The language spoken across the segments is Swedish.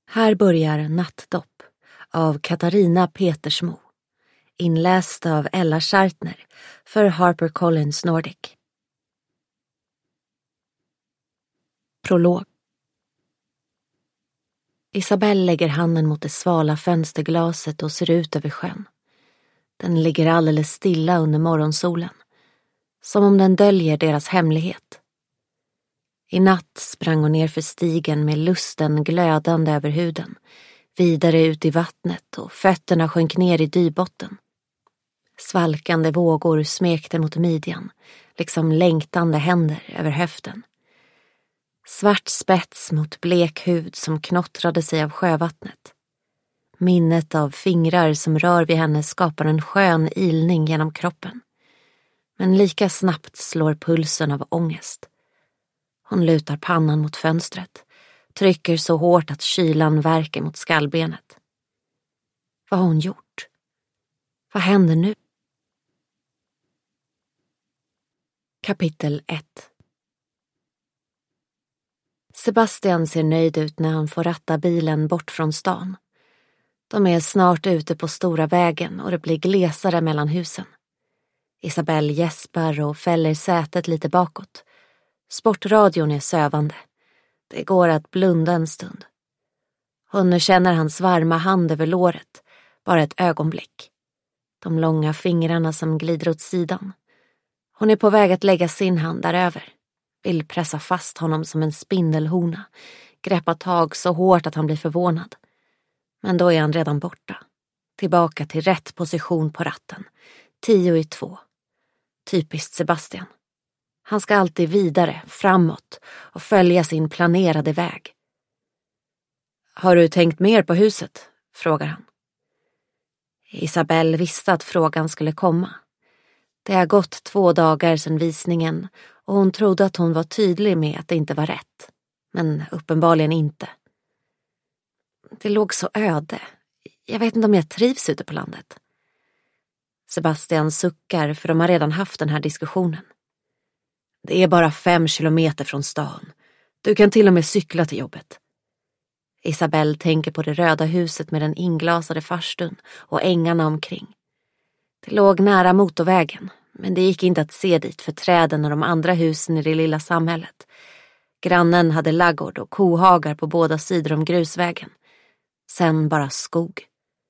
Här börjar Nattdopp av Katarina Petersmo, inläst av Ella Schartner för HarperCollins Nordic. Prolog. Isabelle lägger handen mot det svala fönsterglaset och ser ut över sjön. Den ligger alldeles stilla under morgonsolen, som om den döljer deras hemlighet. I natt sprang hon ner för stigen med lusten glödande över huden, vidare ut i vattnet och fötterna sjönk ner i dybotten. Svalkande vågor smekte mot midjan, liksom längtande händer över höften. Svart spets mot blek hud som knottrade sig av sjövattnet. Minnet av fingrar som rör vid henne skapar en skön ilning genom kroppen. Men lika snabbt slår pulsen av ångest. Hon lutar pannan mot fönstret, trycker så hårt att kylan värker mot skallbenet. Vad har hon gjort? Vad händer nu? Kapitel 1. Sebastian ser nöjd ut när han får ratta bilen bort från stan. De är snart ute på stora vägen och det blir glesare mellan husen. Isabelle gäspar och fäller sätet lite bakåt. Sportradion är sövande. Det går att blunda en stund. Hon känner hans varma hand över låret, bara ett ögonblick. De långa fingrarna som glider åt sidan. Hon är på väg att lägga sin hand däröver. Vill pressa fast honom som en spindelhona. Greppa tag så hårt att han blir förvånad. Men då är han redan borta. Tillbaka till rätt position på ratten. 10:50. Typiskt Sebastian. Han ska alltid vidare, framåt och följa sin planerade väg. Har du tänkt mer på huset? Frågar han. Isabelle visste att frågan skulle komma. Det har gått 2 dagar sedan visningen och hon trodde att hon var tydlig med att det inte var rätt. Men uppenbarligen inte. Det låg så öde. Jag vet inte om jag trivs ute på landet. Sebastian suckar för de har redan haft den här diskussionen. Det är bara 5 kilometer från stan. Du kan till och med cykla till jobbet. Isabelle tänker på det röda huset med den inglasade farstun och ängarna omkring. Det låg nära motorvägen, men det gick inte att se dit för träden och de andra husen i det lilla samhället. Grannen hade laggård och kohagar på båda sidor om grusvägen. Sen bara skog.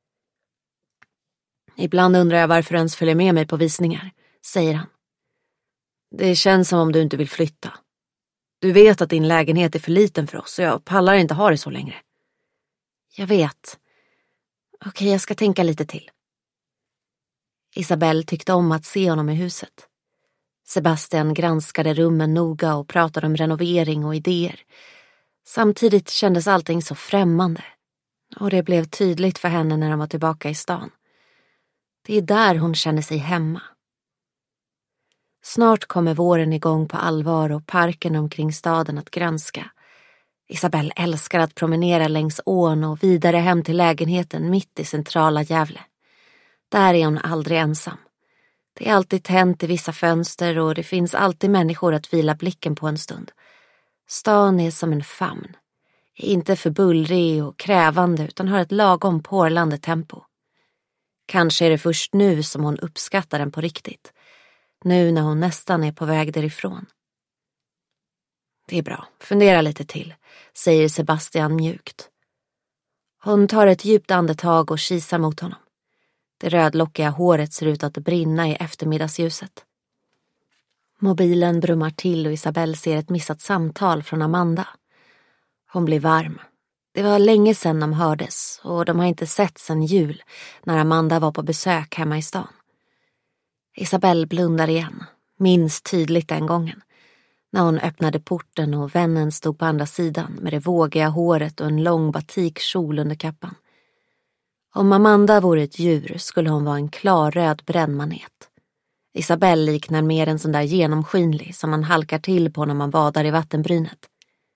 Ibland undrar jag varför du ens följer med mig på visningar, säger han. Det känns som om du inte vill flytta. Du vet att din lägenhet är för liten för oss och jag pallar inte ha det så längre. Jag vet. Okej, jag ska tänka lite till. Isabelle tyckte om att se honom i huset. Sebastian granskade rummen noga och pratade om renovering och idéer. Samtidigt kändes allting så främmande. Och det blev tydligt för henne när de var tillbaka i stan. Det är där hon känner sig hemma. Snart kommer våren igång på allvar och parken omkring staden att grönska. Isabelle älskar att promenera längs ån och vidare hem till lägenheten mitt i centrala Gävle. Där är hon aldrig ensam. Det är alltid tänt i vissa fönster och det finns alltid människor att vila blicken på en stund. Stan är som en famn. Inte för bullrig och krävande utan har ett lagom porlande tempo. Kanske är det först nu som hon uppskattar den på riktigt. Nu när hon nästan är på väg därifrån. Det är bra, fundera lite till, säger Sebastian mjukt. Hon tar ett djupt andetag och kisar mot honom. Det rödlockiga håret ser ut att brinna i eftermiddagsljuset. Mobilen brummar till och Isabelle ser ett missat samtal från Amanda. Hon blir varm. Det var länge sedan de hördes och de har inte sett sedan jul när Amanda var på besök hemma i stan. Isabelle blundar igen, minns tydligt den gången. När hon öppnade porten och vännen stod på andra sidan med det vågiga håret och en lång batikkjol under kappan. Om Amanda vore ett djur skulle hon vara en klarröd brännmanet. Isabelle liknar mer en sån där genomskinlig som man halkar till på när man vadar i vattenbrynet.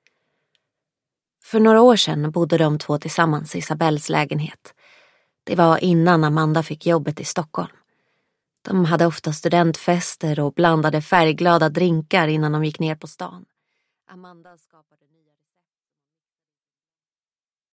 För några år sedan bodde de 2 tillsammans i Isabelles lägenhet. Det var innan Amanda fick jobbet i Stockholm. De hade ofta studentfester och blandade färgglada drinkar innan de gick ner på stan. Amanda skapade